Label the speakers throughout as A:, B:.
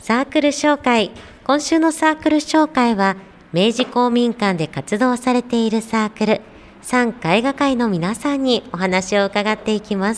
A: サークル紹介。今週のサークル紹介は、明治公民館で活動されているサークル、産絵画会の皆さんにお話を伺っていきます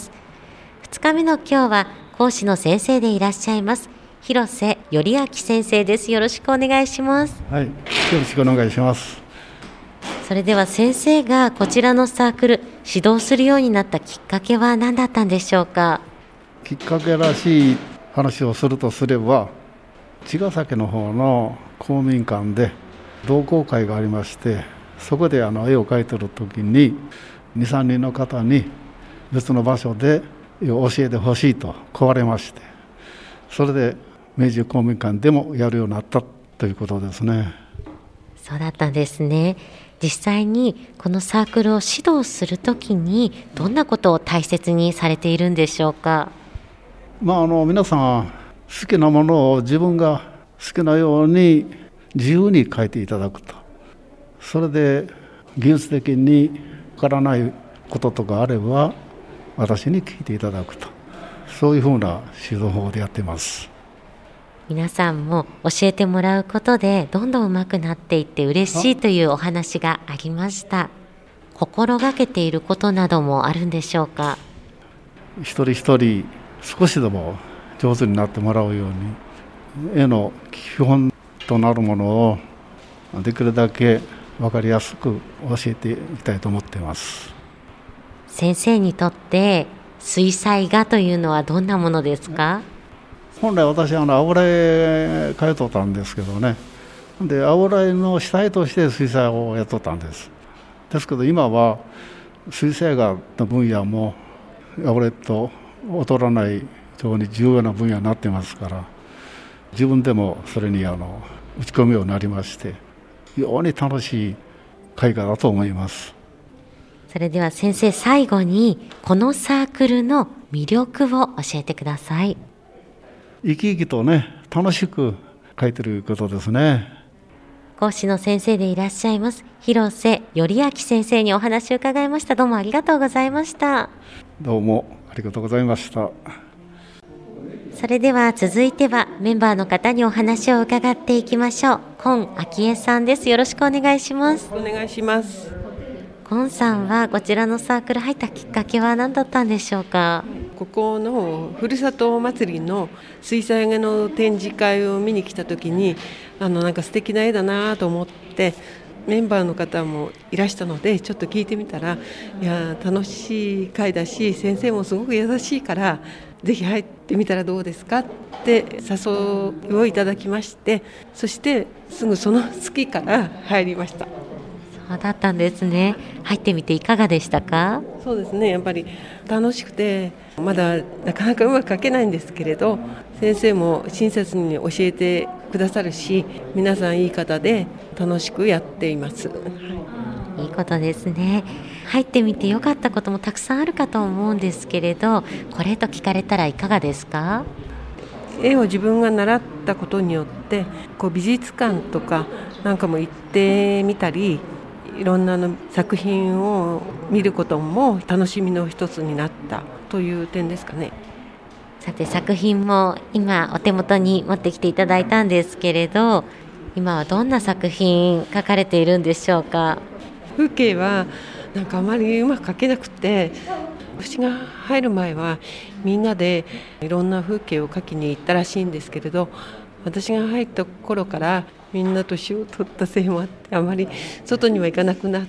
A: 。2日目の今日は、講師の先生でいらっしゃいます、広瀬頼明先生です。よろしくお願いします。
B: はい、よろしくお願いします。
A: それでは先生がこちらのサークル、指導するようになったきっかけは何だったんでしょうか。
B: きっかけらしい話をするとすれば、茅ヶ崎の方の公民館で同好会がありまして、そこで絵を描いている時に 2,3 人の方に別の場所で絵を教えてほしいと請われまして、それで明治公民館でもやるようになったということですね。
A: そうだったんですね。実際にこのサークルを指導するときにどんなことを大切にされているんでしょうか。
B: 皆さん好きなものを自分が好きなように自由に描いていただくと。それで技術的にわからないこととかあれば私に聞いていただくと、そういうふうな指導法でやっています。
A: 皆さんも教えてもらうことでどんどん上手くなっていって嬉しいというお話がありました。心がけていることなどもあるんでしょうか。
B: 一人一人少しでも上手になってもらうように、絵の基本となるものをできるだけ分かりやすく教えていきたいと思っています。
A: 先生にとって水彩画というのはどんなものですか。
B: 本来私は油絵描いとったんですけどね。で油絵の主体として水彩をやっとったんです。ですけど今は水彩画の分野も油絵と劣らない非常に重要な分野になってますから、自分でもそれに打ち込むようになりまして、非常に楽しい絵画だと思います。
A: それでは先生、最後にこのサークルの魅力を教えてください。
B: 生き生きとね、楽しく描いてることですね。
A: 講師の先生でいらっしゃいます広瀬頼明先生にお話を伺いました。どうもありがとうございました。
B: どうもありがとうございました。
A: それでは続いてはメンバーの方にお話を伺っていきましょう。今昭恵さんです。よろしくお願いします。
C: お願いします。
A: 今さんはこちらのサークル入ったきっかけは何だったんでしょうか。
C: ここのふるさと祭りの水彩画の展示会を見に来た時になんか素敵な絵だなと思って、メンバーの方もいらしたのでちょっと聞いてみたら、いや楽しい会だし先生もすごく優しいからぜひ入ってみたらどうですかって誘いをいただきまして、そしてすぐその月から入りました。
A: そうだったんですね。入ってみていかがでしたか。
C: そうですね、やっぱり楽しくて、まだなかなかうまく描けないんですけれど、先生も親切に教えてくださるし、皆さんいい方で楽しくやっています。
A: いいことですね。入ってみてよかったこともたくさんあるかと思うんですけれど、これと聞かれたらいかがですか。
C: 絵を自分が習ったことによって美術館とかなんかも行ってみたり、いろんな作品を見ることも楽しみの一つになったという点ですかね。
A: さて作品も今お手元に持ってきていただいたんですけれど、今はどんな作品描かれているんでしょうか。
C: 風景はなんかあまりうまく描けなくて、私が入る前はみんなでいろんな風景を描きに行ったらしいんですけれど、私が入った頃からみんな年を取ったせいもあってあまり外には行かなくなって、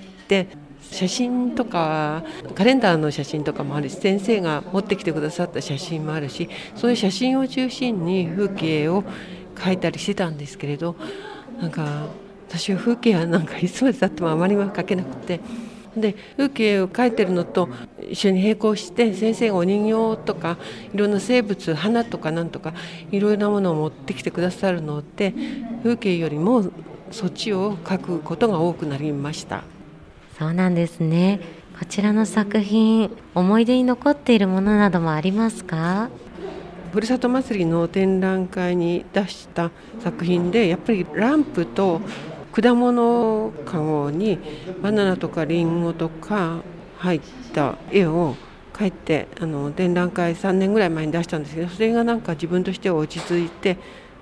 C: 写真とかカレンダーの写真とかもあるし、先生が持ってきてくださった写真もあるし、そういう写真を中心に風景を描いたりしてたんですけれど、なんか私は風景はなんかいつまでたってもあまりは描けなくて、で風景を描いてるのと一緒に並行して先生がお人形とかいろんな生物、花とかなんとかいろいろなものを持ってきてくださるので、風景よりもそっちを描くことが多くなりました。
A: そうなんですね。こちらの作品、思い出に残っているものなどもありますか。
C: ふるさと祭りの展覧会に出した作品で、やっぱりランプと果物かごにバナナとかリンゴとか入った絵を描いて展覧会3年ぐらい前に出したんですけど、それがなんか自分としては落ち着いて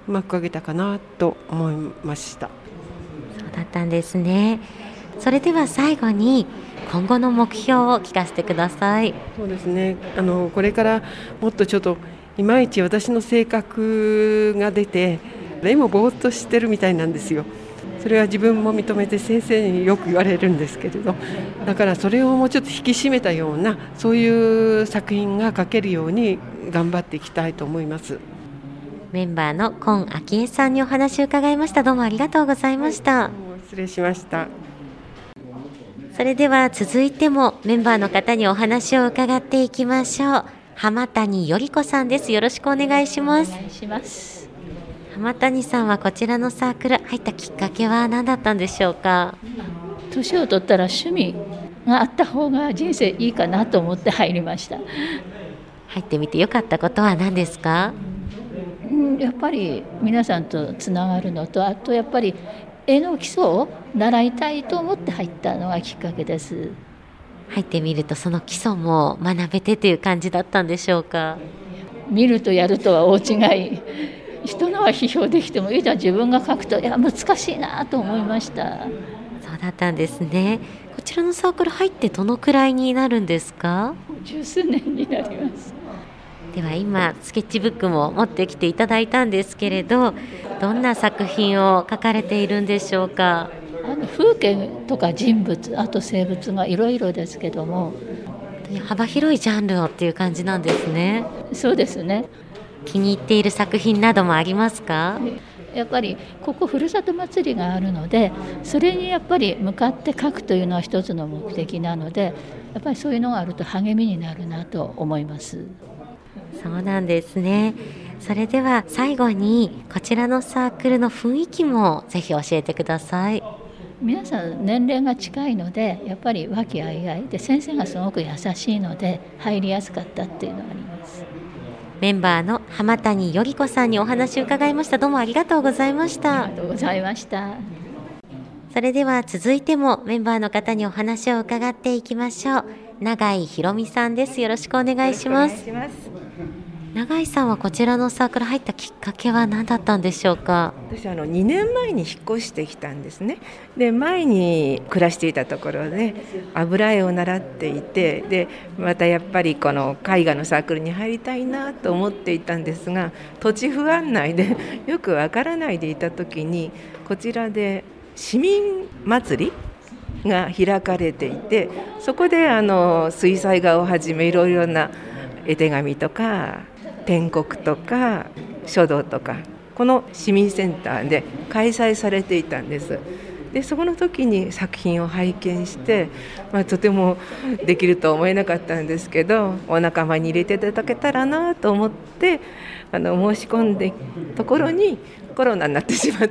C: うまく描けたかなと思いました。
A: そうだったんですね。それでは最後に今後の目標を聞かせてください。
C: そうですね、これからもっとちょっといまいち私の性格が出て絵もぼーっとしてるみたいなんですよ。それは自分も認めて先生によく言われるんですけれど、だからそれをもうちょっと引き締めたようなそういう作品が描けるように頑張っていきたいと思います。
A: メンバーの今昭恵さんにお話を伺いました。どうもありがとうございました。
C: 失礼しました。
A: それでは続いてもメンバーの方にお話を伺っていきましょう。浜谷より子さんです。よろしくお願いします。
D: お願いします。
A: 浜谷さんはこちらのサークル入ったきっかけは何だったんでしょうか？
D: 年を取ったら趣味があった方が人生いいかなと思って入りました。
A: 入ってみてよかったことは何ですか？
D: やっぱり皆さんとつながるのと、あとやっぱり絵の基礎を習いたいと思って入ったのがきっかけです。
A: 入ってみるとその基礎も学べてという感じだったんでしょうか？
D: 見るとやるとは大違い。人のは批評できてもいいじゃん、自分が描くと難しいなと思いました。
A: そうだったんですね。こちらのサークル入ってどのくらいになるんですか
D: ？10数年になります。
A: では今スケッチブックも持ってきていただいたんですけれど、どんな作品を描かれているんでしょうか？
D: 風景とか人物、あと生物がいろいろですけども、
A: 幅広いジャンルをっていう感じなんですね。
D: そうですね。
A: 気に入っている作品などもありますか？
D: やっぱりここふるさと祭りがあるので、それにやっぱり向かって描くというのは一つの目的なので、やっぱりそういうのがあると励みになるなと思います。
A: そうなんですね。それでは最後にこちらのサークルの雰囲気もぜひ教えてください。
D: 皆さん年齢が近いので、やっぱり和気あいあいで、先生がすごく優しいので入りやすかったっていうのがあります。
A: メンバーの浜谷より子さんにお話を伺いました。どうもありがとうございました。
D: ありがとうございました。
A: それでは続いてもメンバーの方にお話を伺っていきましょう。永井ひろみさんです。よろしくお願いします。永井さんはこちらのサークル入ったきっかけは何だったんでしょうか？
E: 私2年前に引っ越してきたんですね。で、前に暮らしていたところで油絵を習っていて、でまたやっぱりこの絵画のサークルに入りたいなと思っていたんですが、土地不案内でよくわからないでいた時に、こちらで市民祭りが開かれていて、そこで水彩画をはじめいろいろな絵手紙とか篆刻とか書道とか、この市民センターで開催されていたんです。でそこの時に作品を拝見して、とてもできると思えなかったんですけど、お仲間に入れていただけたらなと思って申し込んでところにコロナになってしまって、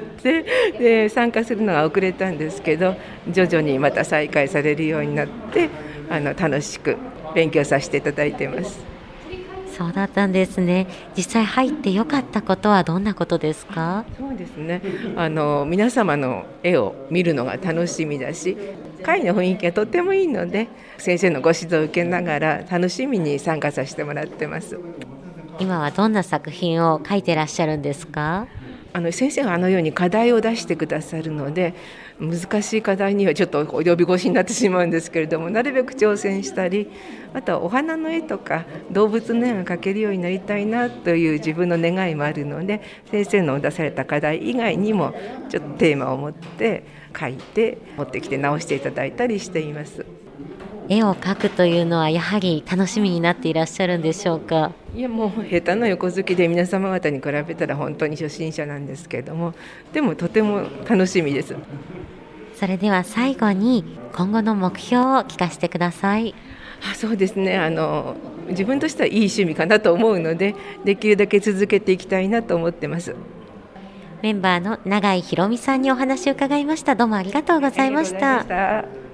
E: で参加するのが遅れたんですけど、徐々にまた再開されるようになって、楽しく勉強させていただいています。
A: そうだったんですね。実際入ってよかったことはどんなことですか？
E: そうですね、皆様の絵を見るのが楽しみだし、会の雰囲気がとてもいいので、先生のご指導を受けながら楽しみに参加させてもらってます。
A: 今はどんな作品を描いてらっしゃるんですか？
E: 先生がように課題を出してくださるので、難しい課題にはちょっと及び腰になってしまうんですけれども、なるべく挑戦したり、あとはお花の絵とか動物の絵が描けるようになりたいなという自分の願いもあるので、先生の出された課題以外にもちょっとテーマを持って描いて持ってきて直していただいたりしています。
A: 絵を描くというのはやはり楽しみになっていらっしゃるんでしょうか？
E: いや、もう下手な横好きで皆様方に比べたら本当に初心者なんですけれども、でもとても楽しみです。
A: それでは最後に今後の目標を聞かせてください。
E: そうですね、自分としてはいい趣味かなと思うので、できるだけ続けていきたいなと思ってます。
A: メンバーの永井ひろみさんにお話を伺いました。どうもありがとうございました。